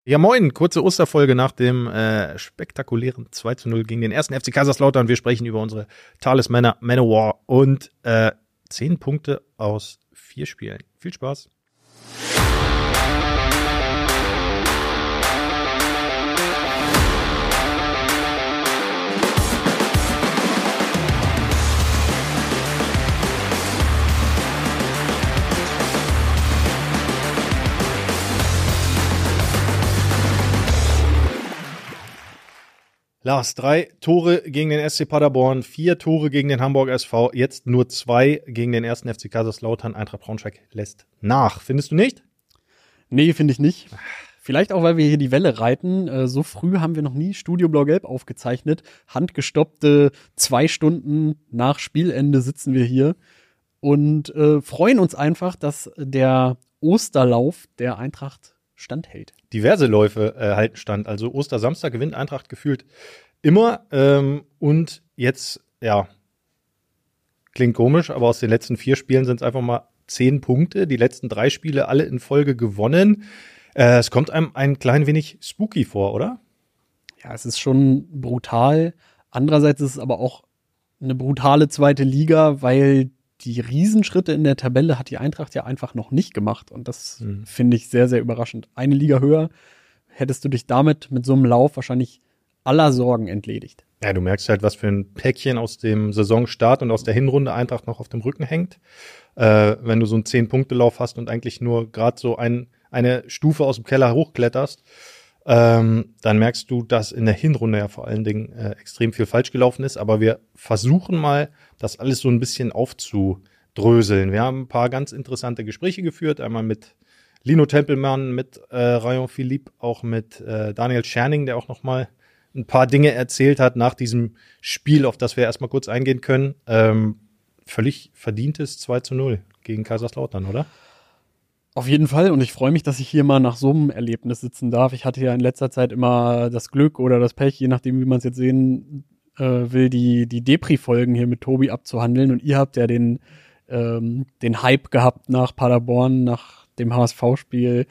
Ja, moin, kurze Osterfolge nach dem spektakulären 2:0 gegen den 1. FC Kaiserslautern. Wir sprechen über unsere Talismänner Manowar und 10 Punkte aus 4 Spielen. Viel Spaß. Lars, 3 Tore gegen den SC Paderborn, 4 Tore gegen den Hamburg SV, jetzt nur 2 gegen den 1. FC Kaiserslautern. Eintracht Braunschweig lässt nach. Findest du nicht? Nee, finde ich nicht. Vielleicht auch, weil wir hier die Welle reiten. So früh haben wir noch nie Studio Blau-Gelb aufgezeichnet. Handgestoppte 2 Stunden nach Spielende sitzen wir hier und freuen uns einfach, dass der Osterlauf der Eintracht standhält. Diverse Läufe halten stand. Also Ostersamstag gewinnt Eintracht gefühlt immer. Und jetzt, ja, klingt komisch, aber aus den letzten 4 Spielen sind es einfach mal 10 Punkte. Die letzten 3 Spiele alle in Folge gewonnen. Es kommt einem ein klein wenig spooky vor, oder? Ja, es ist schon brutal. Andererseits ist es aber auch eine brutale zweite Liga, weil die Riesenschritte in der Tabelle hat die Eintracht ja einfach noch nicht gemacht. Und das finde ich sehr, sehr überraschend. Eine Liga höher hättest du dich damit mit so einem Lauf wahrscheinlich aller Sorgen entledigt. Ja, du merkst halt, was für ein Päckchen aus dem Saisonstart und aus der Hinrunde Eintracht noch auf dem Rücken hängt. Wenn du so einen 10-Punkte-Lauf hast und eigentlich nur gerade so eine Stufe aus dem Keller hochkletterst, dann merkst du, dass in der Hinrunde ja vor allen Dingen extrem viel falsch gelaufen ist. Aber wir versuchen mal, das alles so ein bisschen aufzudröseln. Wir haben ein paar ganz interessante Gespräche geführt. Einmal mit Lino Tempelmann, mit Rayon Philippe, auch mit Daniel Scherning, der auch noch mal ein paar Dinge erzählt hat nach diesem Spiel, auf das wir erstmal kurz eingehen können. Völlig verdientes 2:0 gegen Kaiserslautern, oder? Auf jeden Fall, und ich freue mich, dass ich hier mal nach so einem Erlebnis sitzen darf. Ich hatte ja in letzter Zeit immer das Glück oder das Pech, je nachdem, wie man es jetzt sehen will, die Depri-Folgen hier mit Tobi abzuhandeln. Und ihr habt ja den Hype gehabt nach Paderborn, nach dem HSV-Spiel.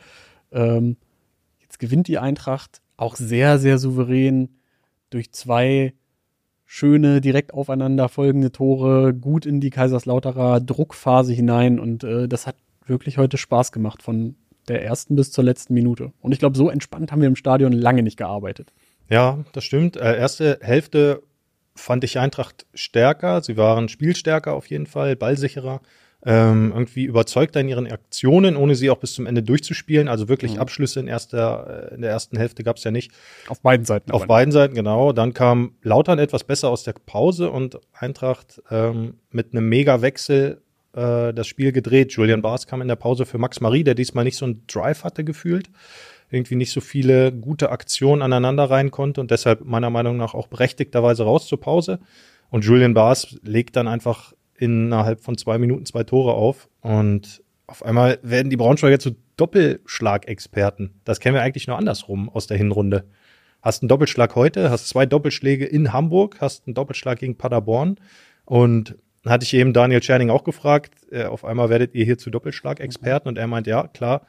Jetzt gewinnt die Eintracht auch sehr, sehr souverän durch 2 schöne, direkt aufeinander folgende Tore, gut in die Kaiserslauterer Druckphase hinein. Und das hat wirklich heute Spaß gemacht, von der ersten bis zur letzten Minute. Und ich glaube, so entspannt haben wir im Stadion lange nicht gearbeitet. Ja, das stimmt. Erste Hälfte fand ich Eintracht stärker. Sie waren spielstärker auf jeden Fall, ballsicherer, irgendwie überzeugter in ihren Aktionen, ohne sie auch bis zum Ende durchzuspielen. Also wirklich Abschlüsse in der ersten Hälfte gab es ja nicht. Auf beiden Seiten. Auf beiden Seiten, genau. Dann kam Lautern etwas besser aus der Pause und Eintracht mit einem Mega-Wechsel das Spiel gedreht. Julian Baas kam in der Pause für Max Marie, der diesmal nicht so einen Drive hatte gefühlt. Irgendwie nicht so viele gute Aktionen aneinander rein konnte und deshalb meiner Meinung nach auch berechtigterweise raus zur Pause. Und Julian Baas legt dann einfach innerhalb von 2 Minuten 2 Tore auf und auf einmal werden die Braunschweiger zu Doppelschlag-Experten. Das kennen wir eigentlich nur andersrum aus der Hinrunde. Hast einen Doppelschlag heute, hast 2 Doppelschläge in Hamburg, hast einen Doppelschlag gegen Paderborn und hatte ich eben Daniel Scherning auch gefragt, auf einmal werdet ihr hier zu Doppelschlag-Experten und er meint, ja, klar.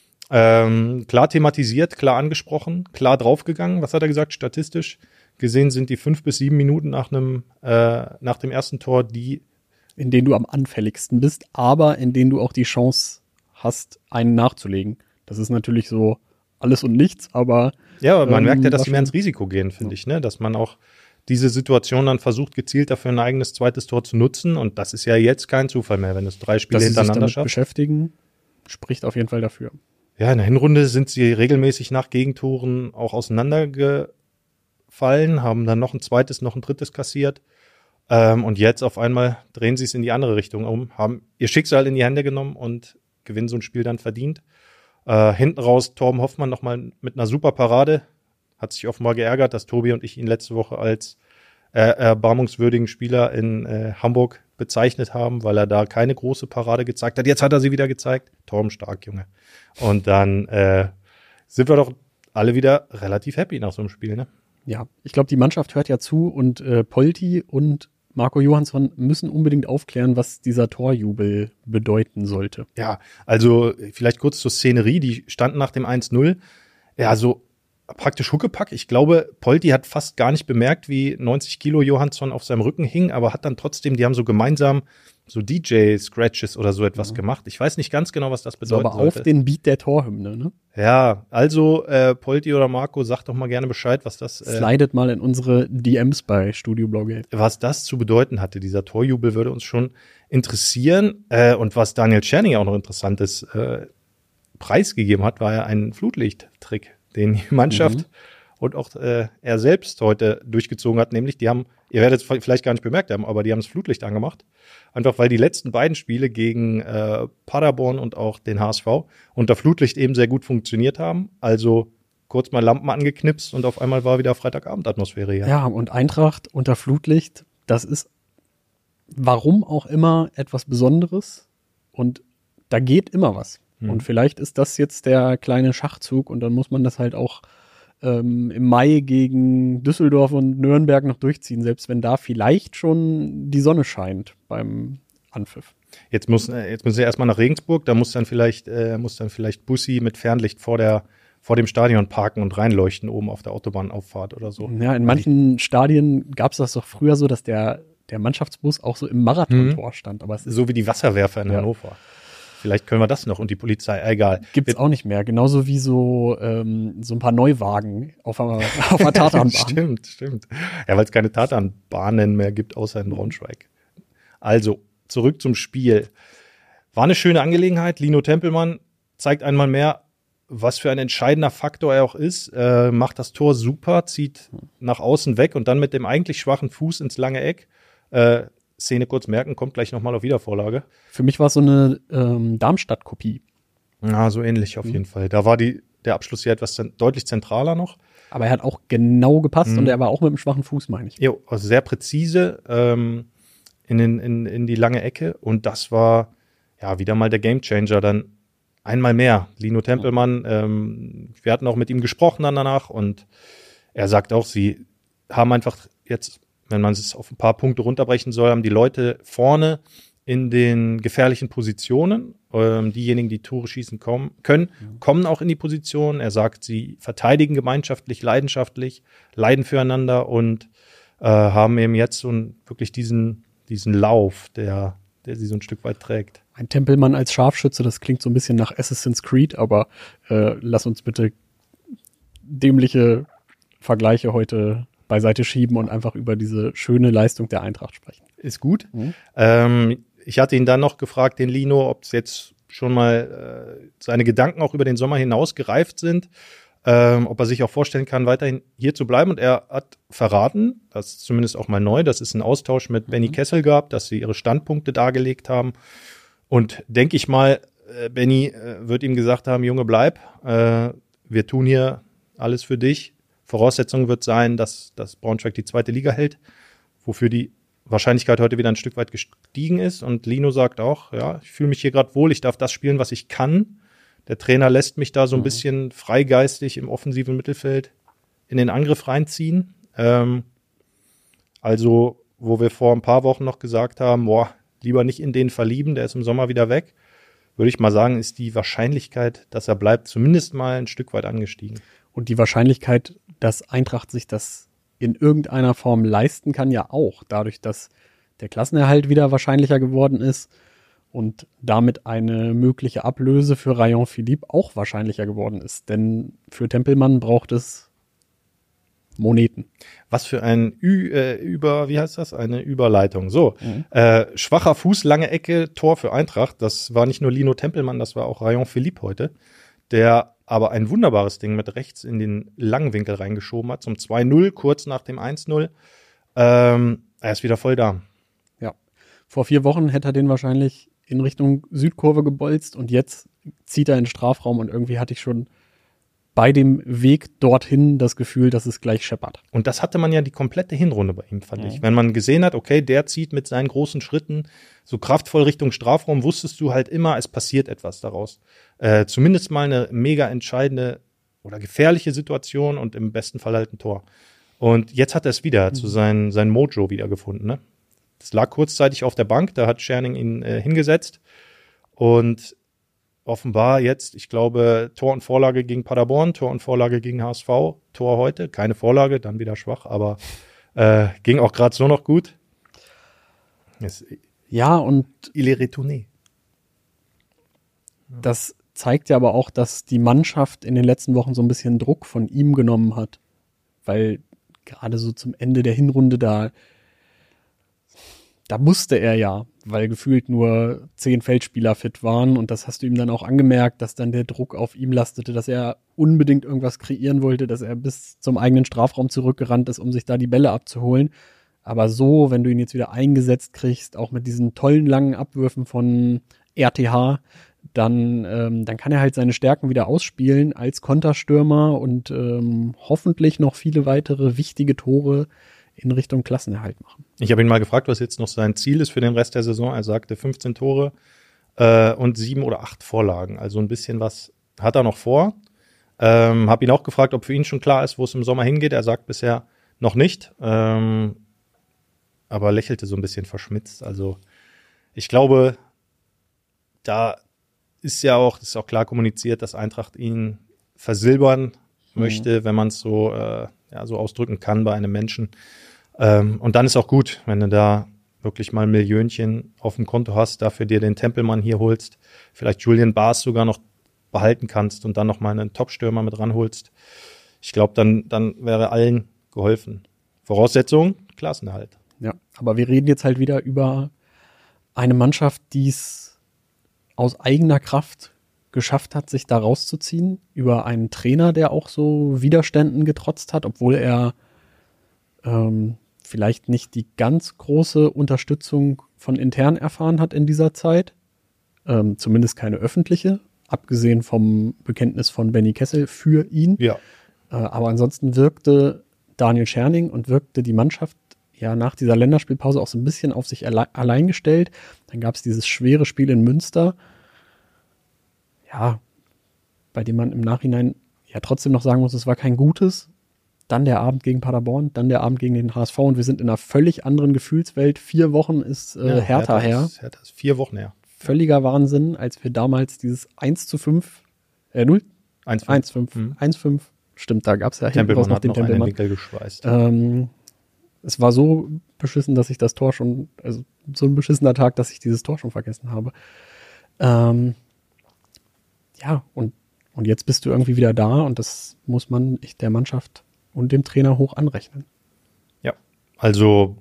Klar thematisiert, klar angesprochen, klar draufgegangen. Was hat er gesagt? Statistisch gesehen sind die 5 bis 7 Minuten nach dem ersten Tor die, in denen du am anfälligsten bist, aber in denen du auch die Chance hast, einen nachzulegen. Das ist natürlich so alles und nichts, aber ja, man merkt ja, dass sie mehr ins Risiko gehen, finde ich, ne? Dass man auch diese Situation dann versucht, gezielt dafür ein eigenes zweites Tor zu nutzen. Und das ist ja jetzt kein Zufall mehr, wenn es 3 Spiele hintereinander schafft. Beschäftigen, spricht auf jeden Fall dafür. Ja, in der Hinrunde sind sie regelmäßig nach Gegentoren auch auseinandergefallen, haben dann noch ein zweites, noch ein drittes kassiert. Und jetzt auf einmal drehen sie es in die andere Richtung um, haben ihr Schicksal in die Hände genommen und gewinnen so ein Spiel dann verdient. Hinten raus Torben Hoffmann nochmal mit einer super Parade. Hat sich offenbar geärgert, dass Tobi und ich ihn letzte Woche als erbarmungswürdigen Spieler in Hamburg bezeichnet haben, weil er da keine große Parade gezeigt hat. Jetzt hat er sie wieder gezeigt. Torben stark, Junge. Und dann sind wir doch alle wieder relativ happy nach so einem Spiel, ne? Ja, ich glaube, die Mannschaft hört ja zu und Polti und Marco Johansson müssen unbedingt aufklären, was dieser Torjubel bedeuten sollte. Ja, also vielleicht kurz zur Szenerie. Die standen nach dem 1:0 Ja, so praktisch Huckepack. Ich glaube, Polti hat fast gar nicht bemerkt, wie 90 Kilo Johansson auf seinem Rücken hing, aber hat dann trotzdem, die haben so gemeinsam so DJ-Scratches oder so etwas gemacht. Ich weiß nicht ganz genau, was das bedeutet. Aber auf den Beat der Torhymne, ne? Ja, also Polti oder Marco, sagt doch mal gerne Bescheid, was das Slidet mal in unsere DMs bei Studio Blaugeld. Was das zu bedeuten hatte. Dieser Torjubel würde uns schon interessieren. Und was Daniel Czerny auch noch Interessantes preisgegeben hat, war ja ein Flutlichttrick, den die Mannschaft und auch er selbst heute durchgezogen hat. Nämlich, die haben, ihr werdet es vielleicht gar nicht bemerkt haben, aber die haben das Flutlicht angemacht. Einfach weil die letzten beiden Spiele gegen Paderborn und auch den HSV unter Flutlicht eben sehr gut funktioniert haben. Also kurz mal Lampen angeknipst und auf einmal war wieder Freitagabend-Atmosphäre hier. Ja, und Eintracht unter Flutlicht, das ist warum auch immer etwas Besonderes und da geht immer was. Und vielleicht ist das jetzt der kleine Schachzug und dann muss man das halt auch im Mai gegen Düsseldorf und Nürnberg noch durchziehen, selbst wenn da vielleicht schon die Sonne scheint beim Anpfiff. Jetzt müssen wir erstmal nach Regensburg, da muss dann vielleicht Bussi mit Fernlicht vor dem Stadion parken und reinleuchten oben auf der Autobahnauffahrt oder so. Ja, in manchen Stadien gab es das doch früher so, dass der Mannschaftsbus auch so im Marathontor stand. Aber es ist so wie die Wasserwerfer in Hannover. Vielleicht können wir das noch und die Polizei, egal. Gibt's auch nicht mehr. Genauso wie so ein paar Neuwagen auf einer Tatanbahn. Stimmt. Ja, weil es keine Tatanbahnen mehr gibt, außer in Braunschweig. Also, zurück zum Spiel. War eine schöne Angelegenheit. Lino Tempelmann zeigt einmal mehr, was für ein entscheidender Faktor er auch ist. Macht das Tor super, zieht nach außen weg und dann mit dem eigentlich schwachen Fuß ins lange Eck. Szene kurz merken, kommt gleich nochmal auf Wiedervorlage. Für mich war es so eine Darmstadt-Kopie. Ja, so ähnlich auf jeden Fall. Da war der Abschluss ja etwas deutlich zentraler noch. Aber er hat auch genau gepasst und er war auch mit dem schwachen Fuß, meine ich. Jo, also sehr präzise in die lange Ecke. Und das war ja wieder mal der Gamechanger. Dann einmal mehr. Lino Tempelmann, wir hatten auch mit ihm gesprochen dann danach und er sagt auch, sie haben einfach jetzt, wenn man es auf ein paar Punkte runterbrechen soll, haben die Leute vorne in den gefährlichen Positionen. Diejenigen, die Tore schießen können, kommen auch in die Position. Er sagt, sie verteidigen gemeinschaftlich, leidenschaftlich, leiden füreinander und haben eben jetzt so wirklich diesen Lauf, der sie so ein Stück weit trägt. Ein Tempelmann als Scharfschütze, das klingt so ein bisschen nach Assassin's Creed, aber lass uns bitte dämliche Vergleiche heute beiseite schieben und einfach über diese schöne Leistung der Eintracht sprechen. Ist gut. Ich hatte ihn dann noch gefragt, den Lino, ob es jetzt schon mal seine Gedanken auch über den Sommer hinaus gereift sind, ob er sich auch vorstellen kann, weiterhin hier zu bleiben. Und er hat verraten, das ist zumindest auch mal neu, dass es einen Austausch mit Benny Kessel gab, dass sie ihre Standpunkte dargelegt haben. Und denke ich mal, Benny wird ihm gesagt haben, Junge, bleib, wir tun hier alles für dich. Voraussetzung wird sein, dass Braunschweig die zweite Liga hält, wofür die Wahrscheinlichkeit heute wieder ein Stück weit gestiegen ist. Und Lino sagt auch, ja, ich fühle mich hier gerade wohl, ich darf das spielen, was ich kann. Der Trainer lässt mich da so ein bisschen freigeistig im offensiven Mittelfeld in den Angriff reinziehen. Also, wo wir vor ein paar Wochen noch gesagt haben, lieber nicht in den verlieben, der ist im Sommer wieder weg, würde ich mal sagen, ist die Wahrscheinlichkeit, dass er bleibt, zumindest mal ein Stück weit angestiegen. Und die Wahrscheinlichkeit, dass Eintracht sich das in irgendeiner Form leisten kann, ja auch. Dadurch, dass der Klassenerhalt wieder wahrscheinlicher geworden ist und damit eine mögliche Ablöse für Rayon Philippe auch wahrscheinlicher geworden ist. Denn für Tempelmann braucht es Moneten. Was für ein eine Überleitung. So, schwacher Fuß, lange Ecke, Tor für Eintracht. Das war nicht nur Lino Tempelmann, das war auch Rayon Philippe heute, der aber ein wunderbares Ding mit rechts in den langen Winkel reingeschoben hat, zum 2-0, kurz nach dem 1-0. Er ist wieder voll da. Ja, vor 4 Wochen hätte er den wahrscheinlich in Richtung Südkurve gebolzt und jetzt zieht er in den Strafraum und irgendwie hatte ich schon bei dem Weg dorthin das Gefühl, dass es gleich scheppert. Und das hatte man ja die komplette Hinrunde bei ihm, fand ich. Wenn man gesehen hat, okay, der zieht mit seinen großen Schritten so kraftvoll Richtung Strafraum, wusstest du halt immer, es passiert etwas daraus. Zumindest mal eine mega entscheidende oder gefährliche Situation und im besten Fall halt ein Tor. Und jetzt hat er es wieder, zu sein Mojo wiedergefunden. Ne? Das lag kurzzeitig auf der Bank, da hat Scherning ihn hingesetzt und offenbar jetzt, ich glaube, Tor und Vorlage gegen Paderborn, Tor und Vorlage gegen HSV, Tor heute, keine Vorlage, dann wieder schwach, aber ging auch gerade so noch gut. Ja, und il est retourné. Das zeigt ja aber auch, dass die Mannschaft in den letzten Wochen so ein bisschen Druck von ihm genommen hat. Weil gerade so zum Ende der Hinrunde da musste er ja, weil gefühlt nur 10 Feldspieler fit waren. Und das hast du ihm dann auch angemerkt, dass dann der Druck auf ihm lastete, dass er unbedingt irgendwas kreieren wollte, dass er bis zum eigenen Strafraum zurückgerannt ist, um sich da die Bälle abzuholen. Aber so, wenn du ihn jetzt wieder eingesetzt kriegst, auch mit diesen tollen langen Abwürfen von RTH, dann kann er halt seine Stärken wieder ausspielen als Konterstürmer und hoffentlich noch viele weitere wichtige Tore in Richtung Klassenerhalt machen. Ich habe ihn mal gefragt, was jetzt noch sein Ziel ist für den Rest der Saison. Er sagte 15 Tore und 7 oder 8 Vorlagen. Also ein bisschen was hat er noch vor. Habe ihn auch gefragt, ob für ihn schon klar ist, wo es im Sommer hingeht. Er sagt bisher noch nicht, aber lächelte so ein bisschen verschmitzt. Also ich glaube, da ist auch klar kommuniziert, dass Eintracht ihn versilbern möchte, wenn man es so ausdrücken kann bei einem Menschen. Und dann ist auch gut, wenn du da wirklich mal Millionchen auf dem Konto hast, dafür dir den Tempelmann hier holst, vielleicht Julian Baas sogar noch behalten kannst und dann noch mal einen Top-Stürmer mit ranholst. Ich glaube, dann wäre allen geholfen. Voraussetzung, Klassenerhalt. Ja, aber wir reden jetzt halt wieder über eine Mannschaft, die es aus eigener Kraft geschafft hat, sich da rauszuziehen, über einen Trainer, der auch so Widerständen getrotzt hat, obwohl er vielleicht nicht die ganz große Unterstützung von intern erfahren hat in dieser Zeit, zumindest keine öffentliche, abgesehen vom Bekenntnis von Benny Kessel für ihn. Ja. Aber ansonsten wirkte Daniel Scherning und wirkte die Mannschaft ja nach dieser Länderspielpause auch so ein bisschen auf sich allein gestellt. Dann gab es dieses schwere Spiel in Münster, ja, bei dem man im Nachhinein ja trotzdem noch sagen muss, es war kein gutes. Dann der Abend gegen Paderborn, dann der Abend gegen den HSV und wir sind in einer völlig anderen Gefühlswelt. 4 Wochen ist Hertha her. Hertha ist 4 Wochen her. Völliger Wahnsinn, als wir damals dieses 1:5, 1:5, stimmt, da gab es ja hinten raus noch den Tempelmann. Winkel geschweißt. Es war so beschissen, dass ich das Tor schon, also so ein beschissener Tag, dass ich dieses Tor schon vergessen habe. Ja, und jetzt bist du irgendwie wieder da und das muss man der Mannschaft und dem Trainer hoch anrechnen. Ja, also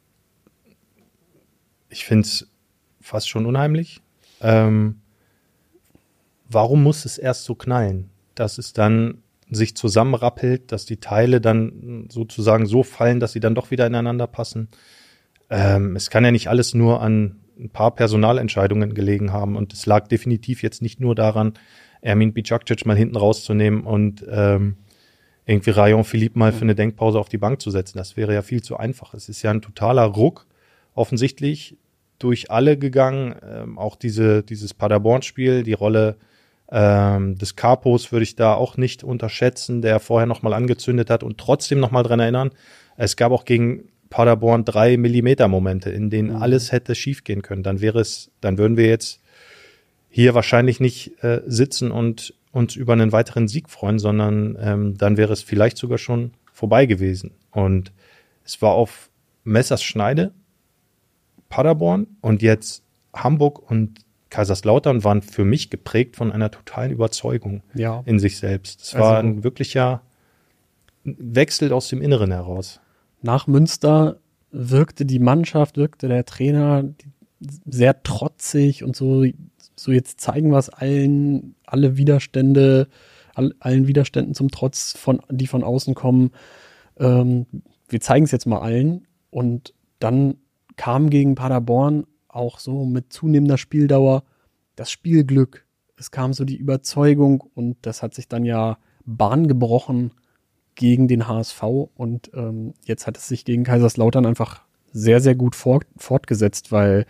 ich finde es fast schon unheimlich. Warum muss es erst so knallen, dass es dann sich zusammenrappelt, dass die Teile dann sozusagen so fallen, dass sie dann doch wieder ineinander passen? Es kann ja nicht alles nur an ein paar Personalentscheidungen gelegen haben und es lag definitiv jetzt nicht nur daran, Ermin Bicakcic mal hinten rauszunehmen und irgendwie Rayon Philippe mal für eine Denkpause auf die Bank zu setzen. Das wäre ja viel zu einfach. Es ist ja ein totaler Ruck offensichtlich durch alle gegangen. Auch dieses Paderborn-Spiel, die Rolle des Capos würde ich da auch nicht unterschätzen, der vorher nochmal angezündet hat und trotzdem nochmal dran erinnern. Es gab auch gegen Paderborn 3 Millimeter-Momente, in denen alles hätte schiefgehen können. Dann würden wir jetzt hier wahrscheinlich nicht sitzen und uns über einen weiteren Sieg freuen, sondern dann wäre es vielleicht sogar schon vorbei gewesen. Und es war auf Messerschneide Paderborn und jetzt Hamburg und Kaiserslautern waren für mich geprägt von einer totalen Überzeugung in sich selbst. Es war ein wirklicher Wechsel aus dem Inneren heraus. Nach Münster wirkte die Mannschaft, wirkte der Trainer sehr trotzig und so jetzt zeigen wir es allen Widerständen zum Trotz, die von außen kommen. Wir zeigen es jetzt mal allen. Und dann kam gegen Paderborn auch so mit zunehmender Spieldauer das Spielglück. Es kam so die Überzeugung und das hat sich dann ja Bahn gebrochen gegen den HSV und jetzt hat es sich gegen Kaiserslautern einfach sehr, sehr gut fortgesetzt, weil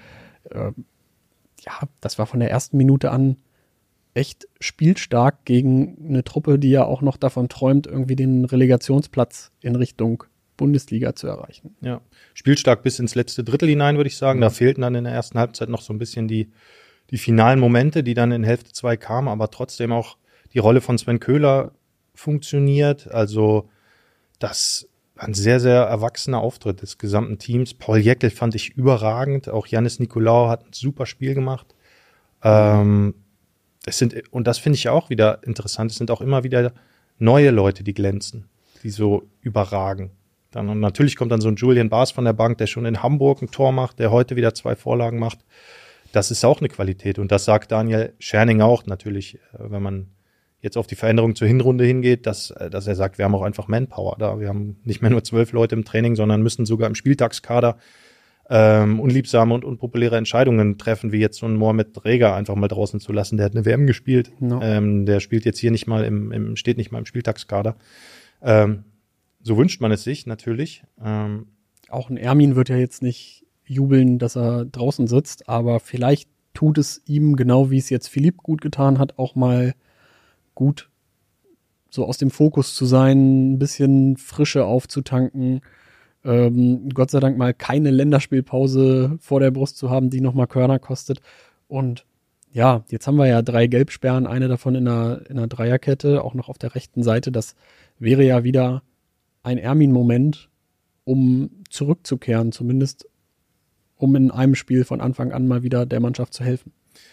das war von der ersten Minute an echt spielstark gegen eine Truppe, die ja auch noch davon träumt, irgendwie den Relegationsplatz in Richtung Bundesliga zu erreichen. Ja, spielstark bis ins letzte Drittel hinein, würde ich sagen. Da fehlten dann in der ersten Halbzeit noch so ein bisschen die die finalen Momente, die dann in Hälfte 2 kamen, aber trotzdem auch die Rolle von Sven Köhler funktioniert. Also das war ein sehr, sehr erwachsener Auftritt des gesamten Teams. Paul Jäckel fand ich überragend. Auch Yannis Nikolaou hat ein super Spiel gemacht. Und das finde ich auch wieder interessant, es sind auch immer wieder neue Leute, die glänzen, die so überragen. Und natürlich kommt dann so ein Julian Baas von der Bank, der schon in Hamburg ein Tor macht, der heute wieder 2 Vorlagen macht. Das ist auch eine Qualität. Und das sagt Daniel Scherning auch natürlich, wenn man jetzt auf die Veränderung zur Hinrunde hingeht, dass er sagt, wir haben auch einfach Manpower da. Wir haben nicht mehr nur 12 Leute im Training, sondern müssen sogar im Spieltagskader unliebsame und unpopuläre Entscheidungen treffen, wie jetzt so einen Mohamed Reger einfach mal draußen zu lassen. Der hat eine WM gespielt. No. Der spielt jetzt hier nicht mal steht nicht mal im Spieltagskader. So wünscht man es sich natürlich. Auch ein Ermin wird ja jetzt nicht jubeln, dass er draußen sitzt, aber vielleicht tut es ihm, genau wie es jetzt Philipp gut getan hat, auch mal gut, so aus dem Fokus zu sein, ein bisschen Frische aufzutanken. Gott sei Dank mal keine Länderspielpause vor der Brust zu haben, die nochmal Körner kostet. Und ja, jetzt haben wir ja 3 Gelbsperren, eine davon in einer Dreierkette, auch noch auf der rechten Seite. Das wäre ja wieder ein Ermin-Moment, um zurückzukehren, zumindest um in einem Spiel von Anfang an mal wieder der Mannschaft zu helfen.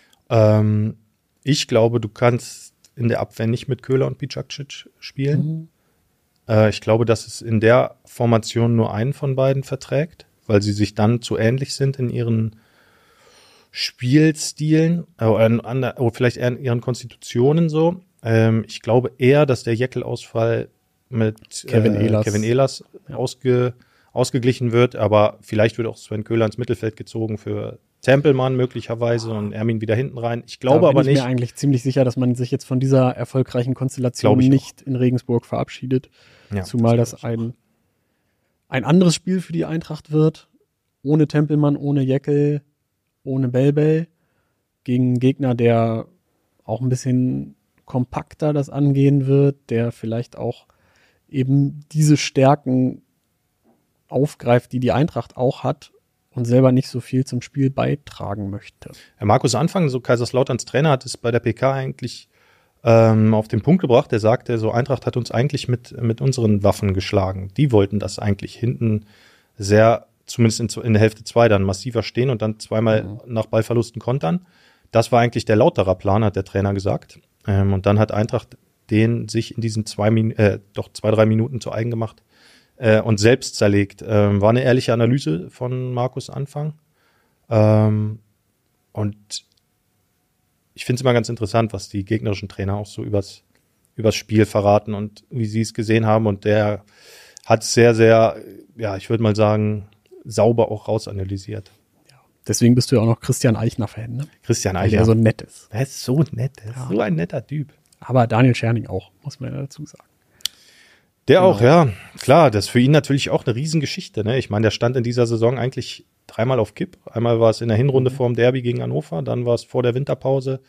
Ich glaube, du kannst in der Abwehr nicht mit Köhler und Bicacic spielen. Mhm. Ich glaube, dass es in der Formation nur einen von beiden verträgt, weil sie sich dann zu ähnlich sind in ihren Spielstilen oder vielleicht eher in ihren Konstitutionen so. Ich glaube eher, dass der Jäckel-Ausfall mit Kevin Ehlers ausgeglichen wird, aber vielleicht wird auch Sven Köhler ins Mittelfeld gezogen für Tempelmann möglicherweise und Ermin wieder hinten rein. Ich glaube aber nicht. Ich bin mir eigentlich ziemlich sicher, dass man sich jetzt von dieser erfolgreichen Konstellation nicht in Regensburg verabschiedet. Ja, zumal das ein anderes Spiel für die Eintracht wird. Ohne Tempelmann, ohne Jäckel, ohne Belbel. Gegen einen Gegner, der auch ein bisschen kompakter das angehen wird, der vielleicht auch eben diese Stärken aufgreift, die Eintracht auch hat und selber nicht so viel zum Spiel beitragen möchte. Herr Markus Anfang, so Kaiserslauterns Trainer, hat es bei der PK eigentlich auf den Punkt gebracht. Er sagte, so Eintracht hat uns eigentlich mit unseren Waffen geschlagen. Die wollten das eigentlich hinten sehr, zumindest in der Hälfte 2 dann massiver stehen und dann zweimal nach Ballverlusten kontern. Das war eigentlich der Lauterer Plan, hat der Trainer gesagt. Und dann hat Eintracht den sich in diesen 2-3 Minuten zu eigen gemacht und selbst zerlegt. War eine ehrliche Analyse von Markus Anfang. Und ich finde es immer ganz interessant, was die gegnerischen Trainer auch so übers Spiel verraten und wie sie es gesehen haben. Und der hat sehr, sehr, ja, ich würde mal sagen, sauber auch rausanalysiert. Ja, deswegen bist du ja auch noch Christian Eichner-Fan, ne? Christian Eichner. Der so nett ist. Der ist so nett, so ein netter Typ. Aber Daniel Scherning auch, muss man ja dazu sagen. Der auch, ja. Klar, das ist für ihn natürlich auch eine Riesengeschichte, ne? Ich meine, der stand in dieser Saison eigentlich 3-mal auf Kipp. Einmal war es in der Hinrunde vorm Derby gegen Hannover, dann war es vor der Winterpause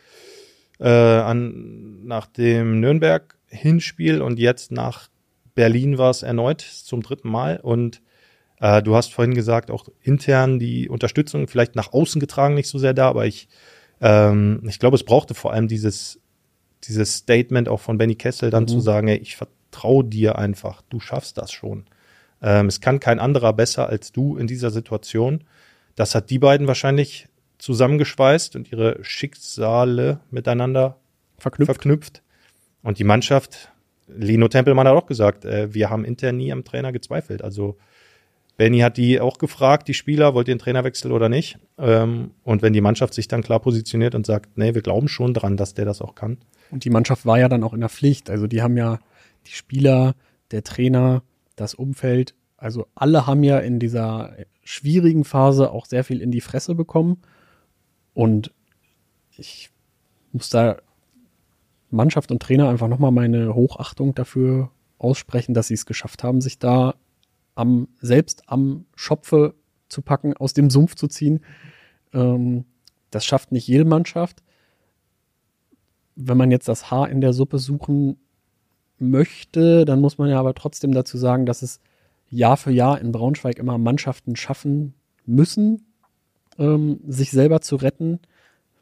nach dem Nürnberg-Hinspiel und jetzt nach Berlin war es erneut zum 3. Mal. Und du hast vorhin gesagt, auch intern die Unterstützung vielleicht nach außen getragen nicht so sehr da, aber ich glaube, es brauchte vor allem dieses Statement auch von Benny Kessel dann zu sagen, ey, ich vertraue dir einfach, du schaffst das schon. Es kann kein anderer besser als du in dieser Situation. Das hat die beiden wahrscheinlich zusammengeschweißt und ihre Schicksale miteinander verknüpft. Und die Mannschaft, Lino Tempelmann hat auch gesagt, wir haben intern nie am Trainer gezweifelt. Also Benny hat die auch gefragt, die Spieler, wollt ihr einen Trainerwechsel oder nicht? Und wenn die Mannschaft sich dann klar positioniert und sagt, nee, wir glauben schon dran, dass der das auch kann. Und die Mannschaft war ja dann auch in der Pflicht. Also die haben ja die Spieler, der Trainer, das Umfeld, also alle haben ja in dieser schwierigen Phase auch sehr viel in die Fresse bekommen. Und ich muss da Mannschaft und Trainer einfach nochmal meine Hochachtung dafür aussprechen, dass sie es geschafft haben, sich da selbst am Schopfe zu packen, aus dem Sumpf zu ziehen. Das schafft nicht jede Mannschaft. Wenn man jetzt das Haar in der Suppe suchen möchte, dann muss man ja aber trotzdem dazu sagen, dass es Jahr für Jahr in Braunschweig immer Mannschaften schaffen müssen, sich selber zu retten,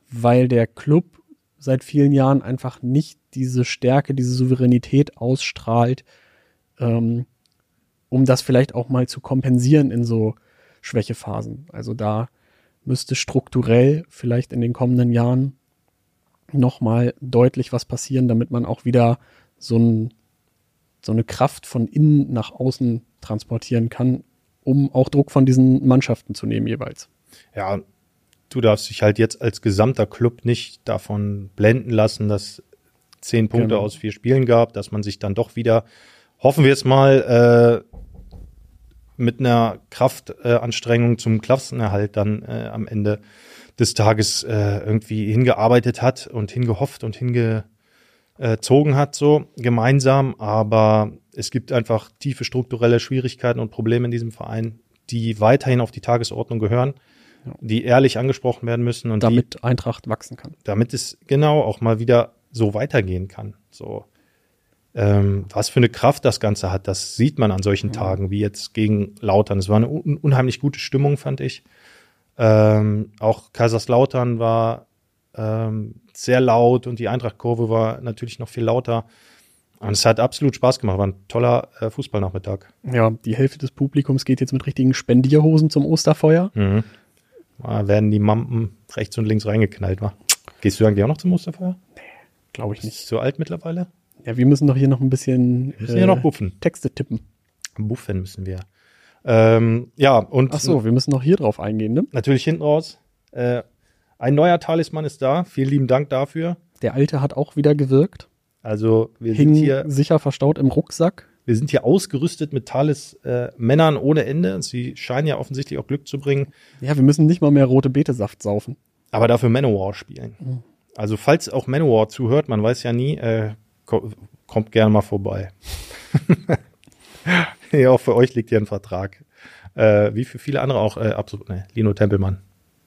weil der Club seit vielen Jahren einfach nicht diese Stärke, diese Souveränität ausstrahlt, um das vielleicht auch mal zu kompensieren in so Schwächephasen. Also da müsste strukturell vielleicht in den kommenden Jahren nochmal deutlich was passieren, damit man auch wieder so eine Kraft von innen nach außen transportieren kann, um auch Druck von diesen Mannschaften zu nehmen jeweils. Ja, du darfst dich halt jetzt als gesamter Club nicht davon blenden lassen, dass 10 Punkte aus 4 Spielen gab, dass man sich dann doch wieder, hoffen wir jetzt mal, mit einer Kraftanstrengung zum Klassenerhalt dann am Ende des Tages irgendwie hingearbeitet hat und hingehofft und hingezogen hat, so gemeinsam. Aber es gibt einfach tiefe strukturelle Schwierigkeiten und Probleme in diesem Verein, die weiterhin auf die Tagesordnung gehören, die ehrlich angesprochen werden müssen. Und damit Eintracht wachsen kann. Damit es genau auch mal wieder so weitergehen kann. So. Was für eine Kraft das Ganze hat, das sieht man an solchen Tagen wie jetzt gegen Lautern. Es war eine unheimlich gute Stimmung, fand ich. Auch Kaiserslautern war sehr laut und die Eintracht-Kurve war natürlich noch viel lauter. Und es hat absolut Spaß gemacht, war ein toller Fußballnachmittag. Ja, die Hälfte des Publikums geht jetzt mit richtigen Spendierhosen zum Osterfeuer. Mhm. Da werden die Mampen rechts und links reingeknallt, wa? Gehst du eigentlich auch noch zum Osterfeuer? Nee, glaube ich nicht. Bist du so alt mittlerweile? Ja, wir müssen doch hier noch ein bisschen hier noch buffen. Texte tippen. Buffen müssen wir. Ja, und ach so, wir müssen noch hier drauf eingehen, ne? natürlich hinten raus. Ein neuer Talisman ist da. Vielen lieben Dank dafür. Der alte hat auch wieder gewirkt. Also wir Hing sind hier sicher verstaut im Rucksack. Wir sind hier ausgerüstet mit Talis-Männern ohne Ende. Sie scheinen ja offensichtlich auch Glück zu bringen. Ja, wir müssen nicht mal mehr rote Betesaft saufen. Aber dafür Manowar spielen. Mhm. Also falls auch Manowar zuhört, man weiß ja nie, kommt gerne mal vorbei. Ja, auch für euch liegt hier ein Vertrag. Wie für viele andere auch absolut. Ne, Lino Tempelmann.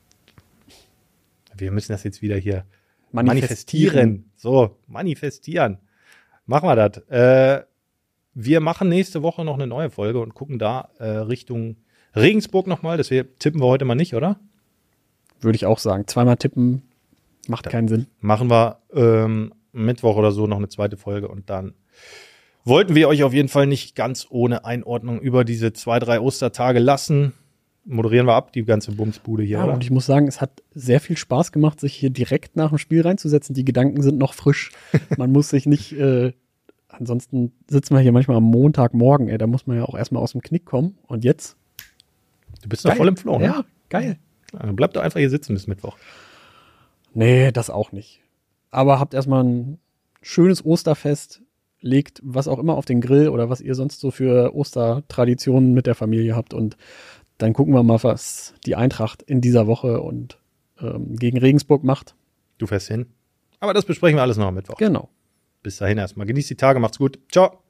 Wir müssen das jetzt wieder hier manifestieren. So, manifestieren. Machen wir das. Wir machen nächste Woche noch eine neue Folge und gucken da Richtung Regensburg nochmal. Das tippen wir heute mal nicht, oder? Würde ich auch sagen. Zweimal tippen macht keinen Sinn. Machen wir Mittwoch oder so noch eine zweite Folge und dann wollten wir euch auf jeden Fall nicht ganz ohne Einordnung über diese 2-3 Ostertage lassen. Moderieren wir ab, die ganze Bumsbude hier, ja, oder? Und ich muss sagen, es hat sehr viel Spaß gemacht, sich hier direkt nach dem Spiel reinzusetzen. Die Gedanken sind noch frisch. Man muss sich nicht, ansonsten sitzen wir hier manchmal am Montagmorgen, da muss man ja auch erstmal aus dem Knick kommen. Und jetzt? Du bist noch voll im Flow, ne? Ja, geil. Dann bleib doch einfach hier sitzen bis Mittwoch. Nee, das auch nicht. Aber habt erstmal ein schönes Osterfest, legt was auch immer auf den Grill oder was ihr sonst so für Ostertraditionen mit der Familie habt und dann gucken wir mal, was die Eintracht in dieser Woche und gegen Regensburg macht. Du fährst hin. Aber das besprechen wir alles noch am Mittwoch. Genau. Bis dahin erstmal. Genießt die Tage, macht's gut. Ciao.